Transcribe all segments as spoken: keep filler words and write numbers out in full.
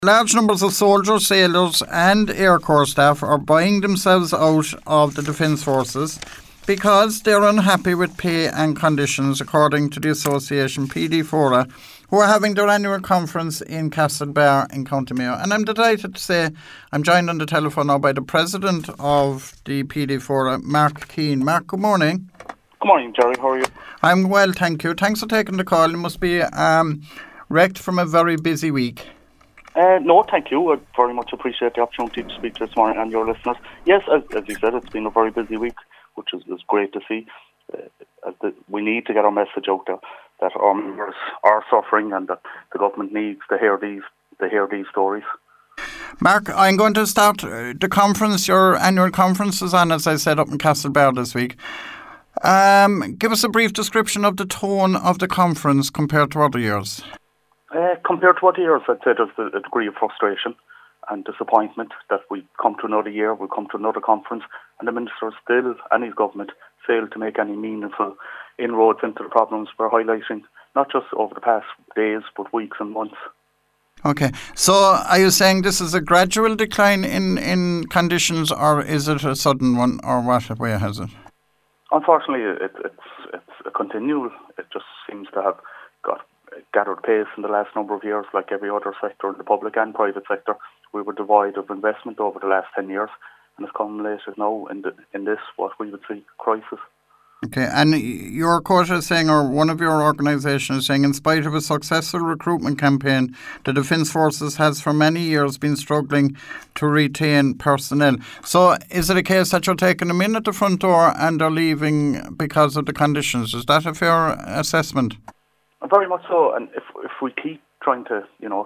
Large numbers of soldiers, sailors and Air Corps staff are buying themselves out of the Defence Forces because they're unhappy with pay and conditions, according to the association P D Fora, who are having their annual conference in Castlebar in County Mayo. And I'm delighted to say I'm joined on the telephone now by the president of the P D Fora, Mark Keane. Mark, good morning. Good morning, Jerry. How are you? I'm well, thank you. Thanks for taking the call. You must be um, wrecked from a very busy week. Uh, no, thank you. I very much appreciate the opportunity to speak to this morning and your listeners. Yes, as, as you said, it's been a very busy week, which is, is great to see. Uh, as the, we need to get our message out there that our members are suffering and that the government needs to hear these to hear these stories. Mark, I'm going to start uh, the conference. Your annual conference is on, as I said, up in Castlebar this week. Um, give us a brief description of the tone of the conference compared to other years. Uh, compared to other years, I'd say there's a degree of frustration and disappointment that we come to another year, we come to another conference, and the Minister still, and his government, failed to make any meaningful inroads into the problems we're highlighting, not just over the past days, but weeks and months. Okay, so are you saying this is a gradual decline in, in conditions, or is it a sudden one, or what way has it? Unfortunately, it, it's, it's a continual. It just seems to have got gathered pace in the last number of years, like every other sector in the public and private sector. We were devoid of investment over the last ten years, and it's culminated now in, the, in this, what we would see, crisis. Okay, and your quote is saying, or one of your organisations is saying, in spite of a successful recruitment campaign, the Defence Forces has for many years been struggling to retain personnel. So is it a case that you're taking them in at the front door and they're leaving because of the conditions? Is that a fair assessment? Very much so, and if if we keep trying to, you know,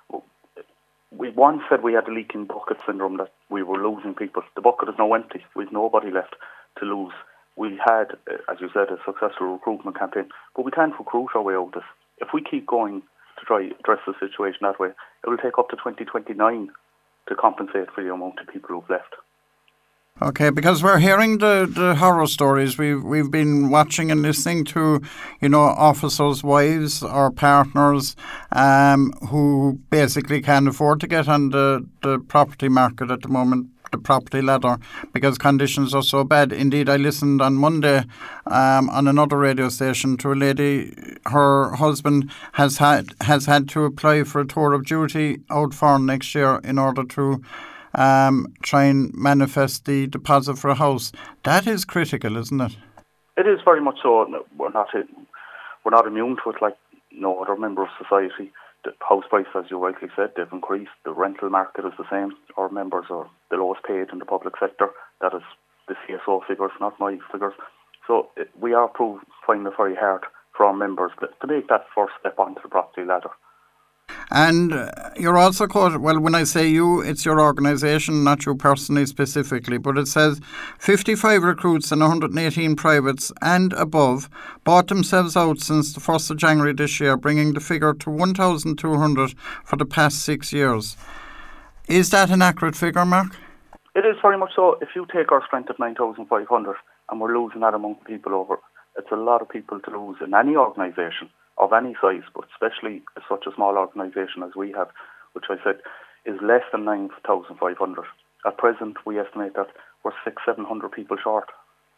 we once said we had a leaking bucket syndrome, that we were losing people. The bucket is now empty. We've nobody left to lose. We had, as you said, a successful recruitment campaign, but we can't recruit our way out of this. If we keep going to try to address the situation that way, it will take up to twenty twenty-nine to compensate for the amount of people who've left. Okay, because we're hearing the, the horror stories. We've we've been watching and listening to, you know, officers' wives or partners um, who basically can't afford to get on the, the property market at the moment, the property ladder, because conditions are so bad. Indeed, I listened on Monday um, on another radio station to a lady. Her husband has had has had to apply for a tour of duty out for next year in order to Um, try and manifest the deposit for a house. That is critical, isn't it? It is very much so. We're not we're not immune to it like no other member of society. The house price, as you rightly said, they've increased. The rental market is the same. Our members are the lowest paid in the public sector. That is the C S O figures, not my figures. So it, we are prove, finding it very hard for our members to, to make that first step onto the property ladder. And uh, you're also quoted, well, when I say you, it's your organisation, not you personally specifically, but it says fifty-five recruits and one hundred eighteen privates and above bought themselves out since the first of January this year, bringing the figure to one thousand two hundred for the past six years. Is that an accurate figure, Mark? It is very much so. If you take our strength at nine thousand five hundred and we're losing that amount of people over, it's a lot of people to lose in any organisation of any size, but especially such a small organisation as we have, which I said is less than nine thousand five hundred. At present, we estimate that we're six, seven hundred people short.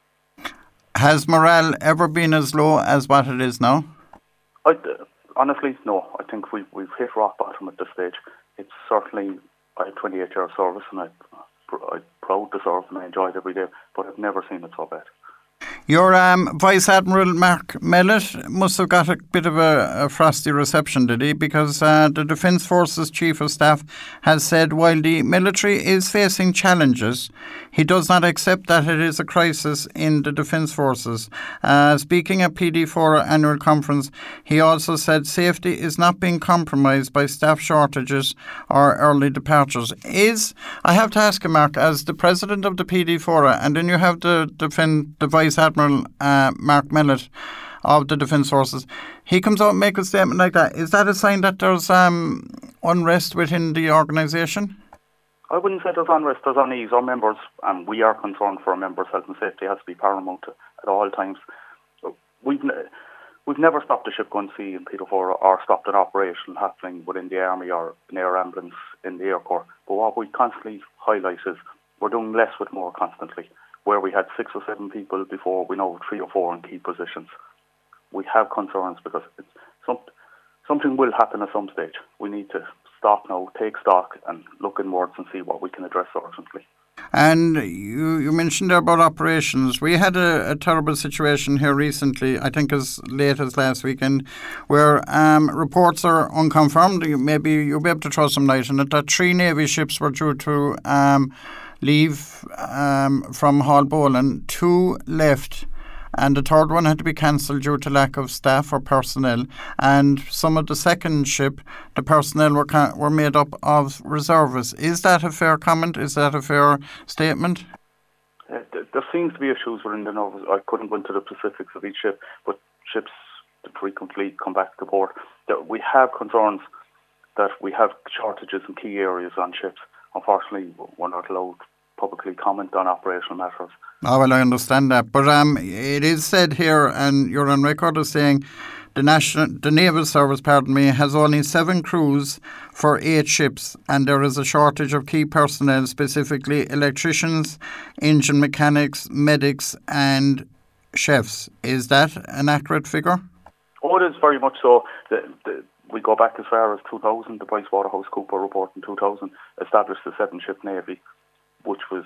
Has morale ever been as low as what it is now? I, uh, honestly, no. I think we've, we've hit rock bottom at this stage. It's certainly, I had twenty-eight years service and I, I'm proud to serve and I enjoy it every day, but I've never seen it so bad. Your um, Vice Admiral Mark Mellett must have got a bit of a, a frosty reception, did he? Because uh, the Defence Forces Chief of Staff has said while the military is facing challenges, he does not accept that it is a crisis in the Defence Forces. Uh, speaking at P D Fora annual conference, he also said safety is not being compromised by staff shortages or early departures. Is, I have to ask you, Mark, as the President of the P D Fora, and then you have the, defend, the Vice Admiral Uh, Mark Mellett of the Defence Forces, he comes out and makes a statement like that. Is that a sign that there's um, unrest within the organisation? I wouldn't say there's unrest, there's unease. Our members, and we are concerned for our members' health and safety, has to be paramount at all times. We've we've never stopped a ship going to sea in Peterborough or stopped an operation happening within the Army or an air ambulance in the Air Corps. But what we constantly highlight is we're doing less with more constantly. Where we had six or seven people before, we now have three or four in key positions. We have concerns because it's some, something will happen at some stage. We need to stop now, take stock and look inwards and see what we can address urgently. And you, you mentioned there about operations. We had a, a terrible situation here recently, I think as late as last weekend, where um, reports are unconfirmed. Maybe you'll be able to throw some light on it, that three Navy ships were due to um, leave um, from Haulbowline. Two left, and the third one had to be cancelled due to lack of staff or personnel. And some of the second ship, the personnel were ca- were made up of reservists. Is that a fair comment? Is that a fair statement? Uh, th- there seems to be issues within the Novus. I couldn't go into the specifics of each ship, but ships frequently come back to port. That we have concerns that we have shortages in key areas on ships. Unfortunately, we're not allowed publicly comment on operational matters. Oh, well, I understand that. But um, it is said here, and you're on record as saying, the national, the Naval Service, pardon me, has only seven crews for eight ships, and there is a shortage of key personnel, specifically electricians, engine mechanics, medics, and chefs. Is that an accurate figure? Oh, it is very much so. The, the, we go back as far as two thousand. The PricewaterhouseCoopers report in two thousand established the seven-ship Navy, which was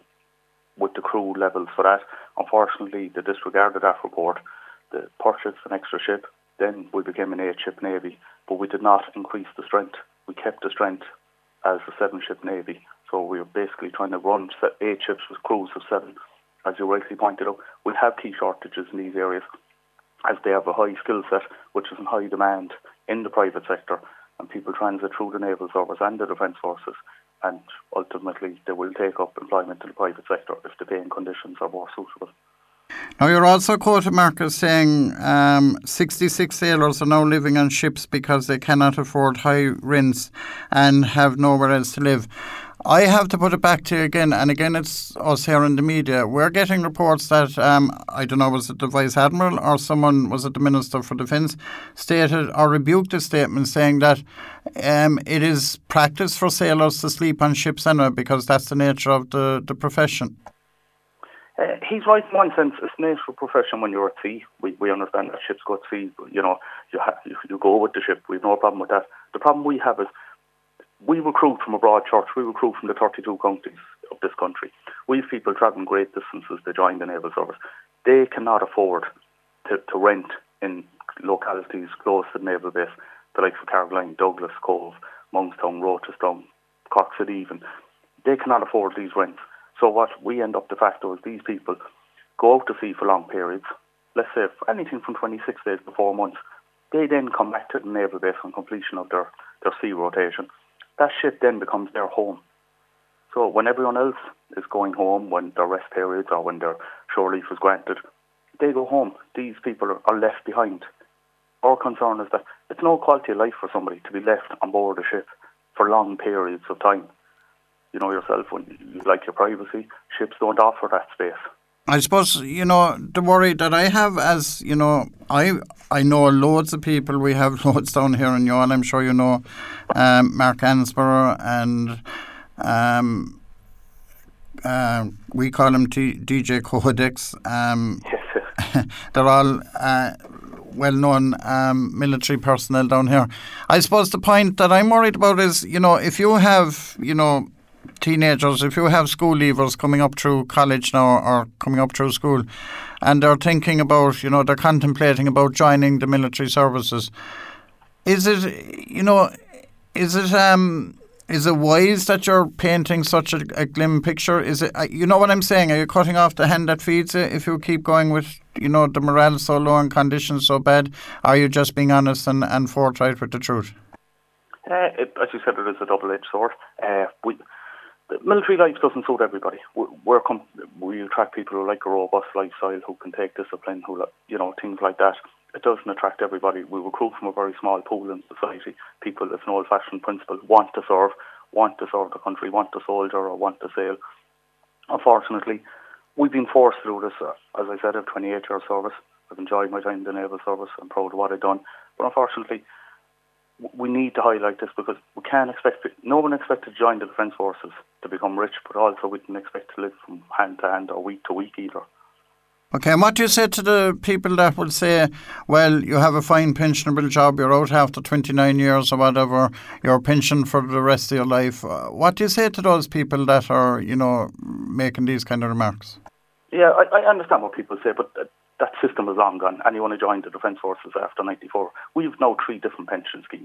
with the crew levels for that. Unfortunately, they disregarded that report. They purchased an extra ship. Then we became an eight-ship Navy, but we did not increase the strength. We kept the strength as a seven-ship Navy. So we were basically trying to run eight ships with crews of seven. As you rightly pointed out, we have key shortages in these areas, as they have a high skill set, which is in high demand in the private sector, and people transit through the Naval Service and the Defence Forces, and ultimately they will take up employment in the private sector if the paying conditions are more suitable. Now, you're also quoted, Marcus, saying um, sixty-six sailors are now living on ships because they cannot afford high rents and have nowhere else to live. I have to put it back to you again, and again it's us here in the media. We're getting reports that, um, I don't know, was it the Vice Admiral or someone, was it the Minister for Defence, stated or rebuked a statement saying that um, it is practice for sailors to sleep on ships anyway because that's the nature of the, the profession. Uh, he's right in one sense. It's a natural profession when you're at sea. We we understand that ships go at sea. You know, you, ha- you you go with the ship. We've no problem with that. The problem we have is we recruit from a broad church. We recruit from the thirty-two counties of this country. We have people travelling great distances to join the Naval Service. They cannot afford to, to rent in localities close to the naval base, the likes of Carrigaline, Douglas, Cove, Monkstown, Rochestown, Cork City even. They cannot afford these rents. So what we end up de facto is these people go out to sea for long periods, let's say for anything from twenty-six days to four months. They then come back to the naval base on completion of their, their sea rotation. That ship then becomes their home. So when everyone else is going home, when their rest periods or when their shore leave is granted, they go home. These people are, are left behind. Our concern is that it's no quality of life for somebody to be left on board a ship for long periods of time. You know yourself, when you like your privacy, ships don't offer that space. I suppose, you know, the worry that I have as, you know, I I know loads of people. We have loads down here in Youghal. I'm sure you know um, Mark Ansborough and um, uh, we call him T- D J Codex. Um, yes. They're all uh, well-known um, military personnel down here. I suppose the point that I'm worried about is, you know, if you have, you know, teenagers, if you have school leavers coming up through college now or coming up through school and they're thinking about, you know, they're contemplating about joining the military services, is it, you know, is it um is it wise that you're painting such a, a glim picture? Is it, you know what I'm saying? Are you cutting off the hand that feeds you if you keep going with, you know, the morale so low and conditions so bad? Are you just being honest and, and forthright with the truth? Uh, it, as you said, it is a double-edged sword. Uh, we Military life doesn't suit everybody. We're, we're com- we attract people who like a robust lifestyle, who can take discipline, who, you know, things like that. It doesn't attract everybody. We recruit from a very small pool in society. People, it's an old-fashioned principle, want to serve, want to serve the country, want to soldier or want to sail. Unfortunately, we've been forced through this. Uh, as I said, I have twenty-eight years service. I've enjoyed my time in the Naval Service. I'm proud of what I've done. But unfortunately, we need to highlight this because we can't expect, no one expects to join the Defence Forces to become rich, but also we can expect to live from hand to hand or week to week either. Okay, and what do you say to the people that will say, well, you have a fine pensionable job, you're out after twenty-nine years or whatever, you're pensioned for the rest of your life. Uh, What do you say to those people that are, you know, making these kind of remarks? Yeah, I, I understand what people say, but that, that system is long gone. Anyone who joined the Defence Forces after ninety-four, we've now three different pension schemes.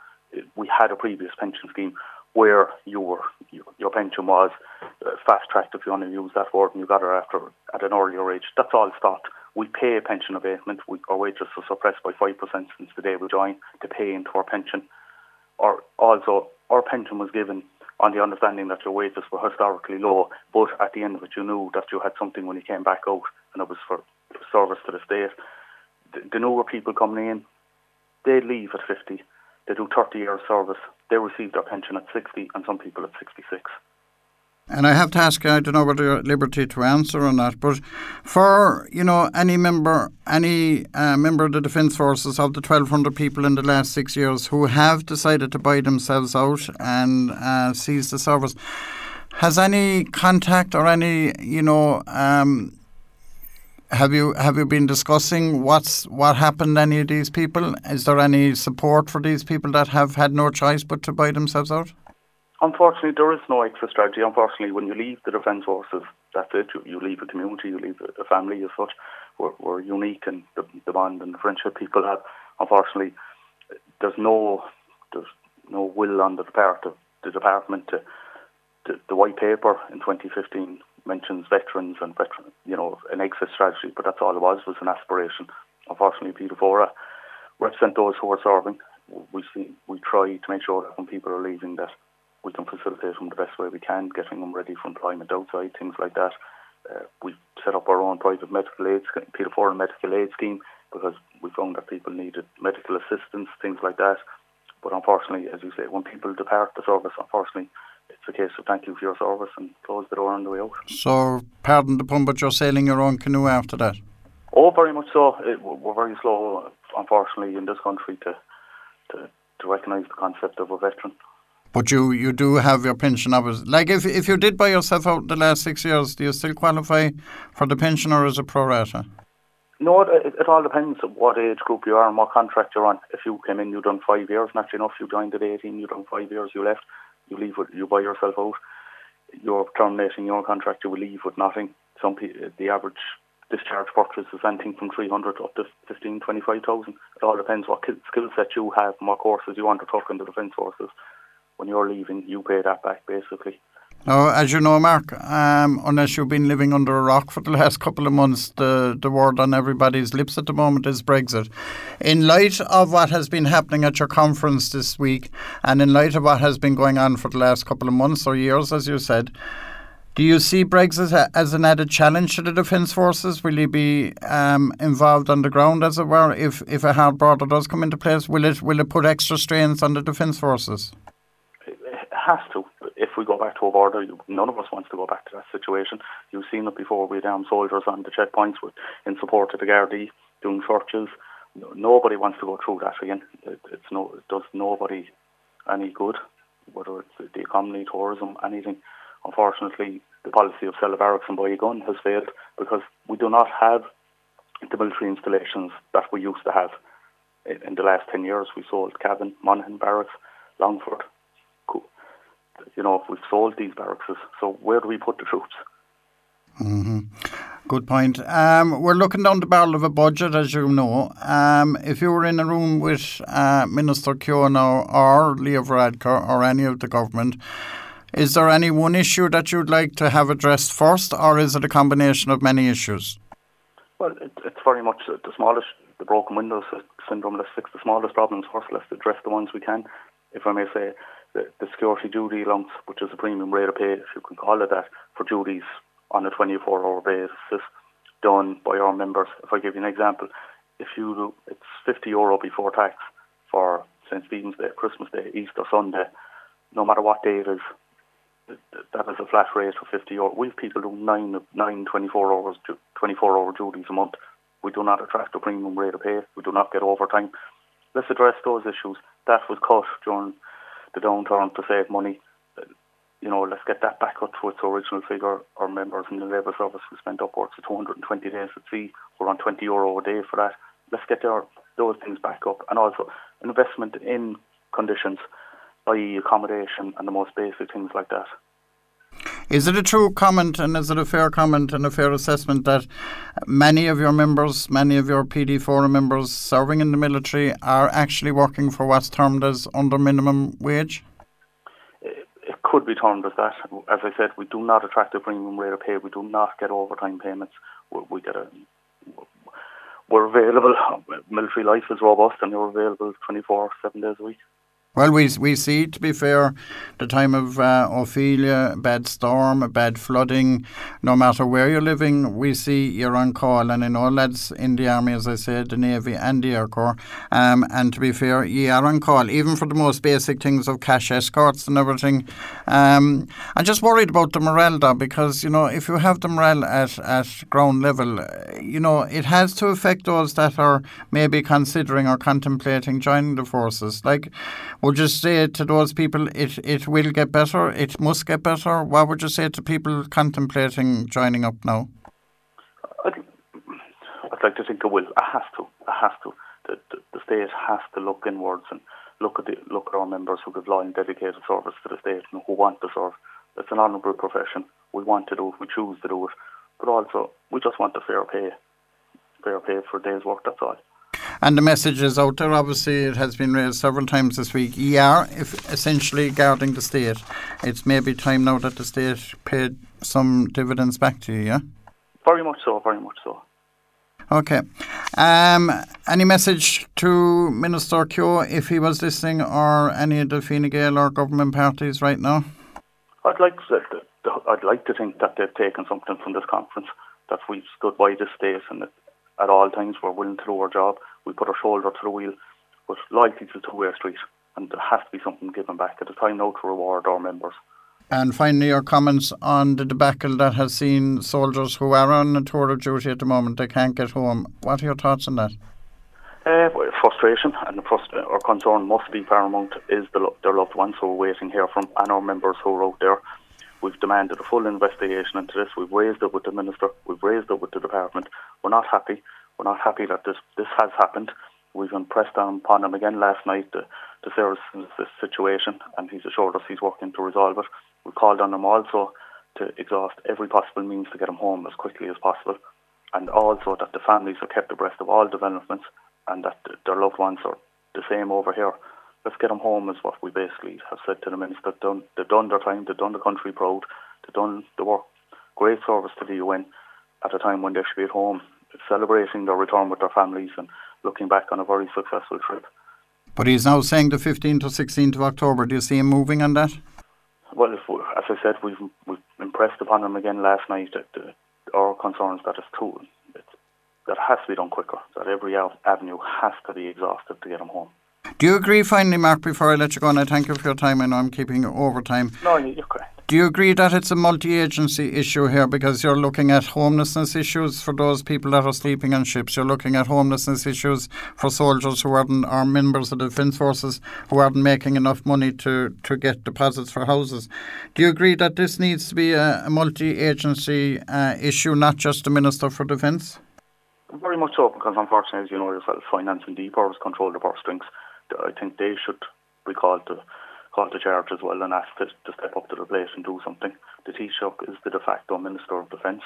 We had a previous pension scheme where you were, your, your pension was uh, fast-tracked, if you want to use that word, and you got it after at an earlier age. That's all stopped. We pay a pension abatement. We, our wages are suppressed by five percent since the day we joined to pay into our pension. Or also, our pension was given on the understanding that your wages were historically low, but at the end of it, you knew that you had something when you came back out, and it was for service to the state. The, the newer people coming in, they leave at fifty. They do thirty years service. They receive their pension at sixty, and some people at sixty-six. And I have to ask you, I don't know whether you're at liberty to answer on that, but for, you know, any member, any uh, member of the Defence Forces of the twelve hundred people in the last six years who have decided to buy themselves out and uh, cease the service, has any contact or any, you know, um, have you have you been discussing what's what happened to any of these people? Is there any support for these people that have had no choice but to buy themselves out? Unfortunately, there is no exit strategy. Unfortunately, when you leave the Defence Forces, that's it. You, you leave a community, you leave a, a family as such. We're, we're unique in the, the bond and the friendship people have. Unfortunately, there's no there's no will on the part of the department to, to the white paper in twenty fifteen mentions veterans and veteran, you know, an exit strategy, but that's all it was, was an aspiration. Unfortunately, Peter Fora represent those who are serving. We see, we try to make sure that when people are leaving that we can facilitate them the best way we can, getting them ready for employment outside, things like that. Uh, we set up our own private medical aid, Peter Fora medical aid scheme, because we found that people needed medical assistance, things like that. But unfortunately, as you say, when people depart the service, unfortunately, it's a case of thank you for your service and close the door on the way out. So, pardon the pun, but you're sailing your own canoe after that? Oh, very much so. It, we're very slow, unfortunately, in this country to, to, to recognise the concept of a veteran. But you, you do have your pension, obviously. Like, if if you did buy yourself out the last six years, do you still qualify for the pension, or is it pro rata? No, it, it all depends on what age group you are and what contract you're on. If you came in, you've done five years, naturally enough, you joined at eighteen, you've done five years, you left, you leave with, you buy yourself out. You're terminating your contract, you will leave with nothing. Some people, the average discharge purchase is anything from three hundred up to fifteen, twenty-five thousand. It all depends what skill set you have and what courses you want to take in the Defence Forces. When you're leaving, you pay that back, basically. Now, as you know, Mark, um, unless you've been living under a rock for the last couple of months, the, the word on everybody's lips at the moment is Brexit. In light of what has been happening at your conference this week, and in light of what has been going on for the last couple of months or years, as you said, do you see Brexit as an added challenge to the Defence Forces? Will you be um, involved on the ground, as it were, if, if a hard border does come into place? Will it will it put extra strains on the Defence Forces? Has to. If we go back to a border, none of us wants to go back to that situation. You've seen it before. We had armed soldiers on the checkpoints with, in support of the Gardaí doing searches. Nobody wants to go through that again. It, it's no, it does nobody any good, whether it's the economy, tourism, anything. Unfortunately, the policy of sell a barracks and buy a gun has failed because we do not have the military installations that we used to have. In the last ten years, we sold Cavan, Monaghan Barracks, Longford. You know, we've sold these barracks, so where do we put the troops? Mm-hmm. Good point. Um, we're looking down the barrel of a budget, as you know. Um, if you were in a room with uh, Minister Keoghan or, or Leo Varadkar or any of the government, is there any one issue that you'd like to have addressed first, or is it a combination of many issues? Well, it, it's very much the smallest, the broken windows syndrome. Let's fix the smallest problems first. Let's address the ones we can. If I may say, the, the security duty allowance, which is a premium rate of pay, if you can call it that, for duties on a twenty-four hour basis done by our members. If I give you an example, if you do, it's fifty euro before tax for Saint Stephen's Day, Christmas Day, Easter Sunday, no matter what day it is, that is a flat rate of fifty euro. We have people do nine, nine twenty-four hours, twenty-four hour duties a month. We do not attract a premium rate of pay. We do not get overtime. Let's address those issues. That was cut during the downturn to save money. You know, let's get that back up to its original figure. Our members in the labour service who spent upwards of two hundred twenty days at sea. We're on twenty euro a day for that. Let's get our, those things back up. And also investment in conditions, that is accommodation and the most basic things like that. Is it a true comment and is it a fair comment and a fair assessment that many of your members, many of your P D forum members serving in the military are actually working for what's termed as under minimum wage? It could be termed as that. As I said, we do not attract a premium rate of pay. We do not get overtime payments. We, we get a... We're available. Military life is robust and you're available twenty-four, seven days a week. Well, we we see, to be fair, the time of uh, Ophelia, bad storm, bad flooding, no matter where you're living, we see you're on call. And I know lads in the Army, as I said, the Navy and the Air Corps. Um, and to be fair, you are on call, even for the most basic things of cash escorts and everything. Um, I'm just worried about the morale, though, because, you know, if you have the morale at, at ground level, you know, it has to affect those that are maybe considering or contemplating joining the forces. Like, would you say to those people, it, it will get better, it must get better? What would you say to people contemplating joining up now? I'd, I'd like to think it will. It has to. It has to. The, the, the state has to look inwards and look at the, look at our members who give loyal and dedicated service to the state and who want to serve. It's an honourable profession. We want to do it. We choose to do it. But also, we just want the fair pay. Fair pay for a day's work, that's all. And the message is out there. Obviously, it has been raised several times this week. E R, if essentially guarding the state. It's maybe time now that the state paid some dividends back to you, yeah? Very much so, very much so. Okay. Um, any message to Minister Keogh if he was listening, or any of the Fine Gael or government parties right now? I'd like to, I'd like to think that they've taken something from this conference, that we've stood by the state and that at all times we're willing to do our job. We put our shoulder to the wheel, but loyalty is a two-way street, and there has to be something given back at the time now to reward our members. And finally, your comments on the debacle that has seen soldiers who are on a tour of duty at the moment, they can't get home. What are your thoughts on that? Uh, well, frustration and the frust- our concern must be paramount is the lo- their loved ones who are waiting here from, and our members who are out there. We've demanded a full investigation into this. We've raised it with the Minister. We've raised it with the Department. We're not happy. We're not happy that this, this has happened. We've impressed on, upon him again last night to, to say this situation, and he's assured us he's working to resolve it. We called on him also to exhaust every possible means to get him home as quickly as possible, and also that the families are kept abreast of all developments and that their loved ones are the same over here. Let's get them home is what we basically have said to the Minister. They've done, they've done their time, they've done the country proud, they've done the work, great service to the U N at a time when they should be at home, celebrating their return with their families and looking back on a very successful trip. But he's now saying the fifteenth or sixteenth of October. Do you see him moving on that? Well, if we, as I said, we've, we've impressed upon him again last night that uh, our concerns that it's too, it's, that has to be done quicker, that every avenue has to be exhausted to get him home. Do you agree, finally, Mark, before I let you go, and I thank you for your time, I know I'm keeping you over time. No, you're correct. Do you agree that it's a multi-agency issue here, because you're looking at homelessness issues for those people that are sleeping on ships, you're looking at homelessness issues for soldiers who aren't, or members of the Defence Forces who aren't making enough money to, to get deposits for houses. Do you agree that this needs to be a, a multi-agency uh, issue, not just the Minister for Defence? Very much so, because unfortunately, as you know yourself, Finance and D P O R control the purse strings. I think they should be called to call to charge as well and ask to, to step up to the plate and do something. The Taoiseach is the de facto Minister of Defence.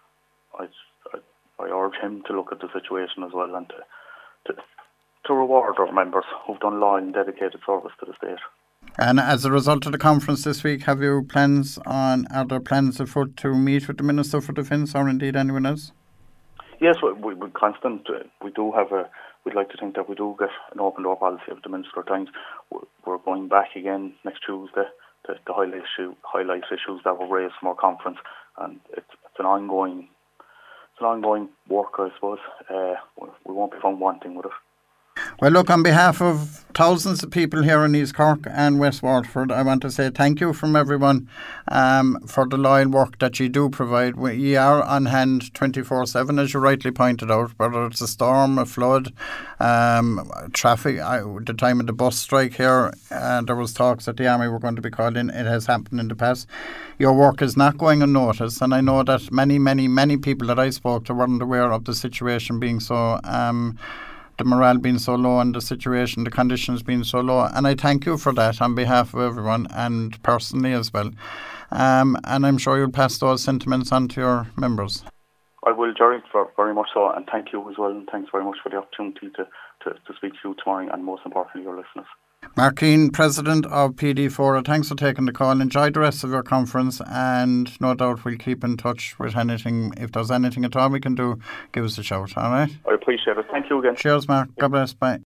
I, I, I urge him to look at the situation as well and to, to, to reward our members who've done loyal and dedicated service to the state. And as a result of the conference this week, have you plans on, are there plans afoot to meet with the Minister for Defence or indeed anyone else? Yes, we, we, we're constant. Uh, we do have a, we'd like to think that we do get an open door policy of the Minister at times. We're, we're going back again next Tuesday to, to highlight, issue, highlight issues that were raised from our conference, and it's, it's an ongoing it's an ongoing work, I suppose. Uh, we won't be found wanting with it. Well, look, on behalf of thousands of people here in East Cork and West Waterford, I want to say thank you from everyone um, for the loyal work that you do provide. We, you are on hand twenty-four seven, as you rightly pointed out, whether it's a storm, a flood, um, traffic. I, the time of the bus strike here, uh, there was talks that the Army were going to be called in. It has happened in the past. Your work is not going unnoticed, and I know that many, many, many people that I spoke to weren't aware of the situation being so, um, the morale being so low and the situation, the conditions being so low. And I thank you for that on behalf of everyone and personally as well. Um, and I'm sure you'll pass those sentiments on to your members. I will, Jerry, very much so, and thank you as well, and thanks very much for the opportunity to, to, to speak to you tomorrow, and most importantly, your listeners. Mark Keane, President of P D four, thanks for taking the call. Enjoy the rest of your conference, and no doubt we'll keep in touch with anything. If there's anything at all we can do, give us a shout, all right? I appreciate it. Thank you again. Cheers, Mark. God bless. Bye.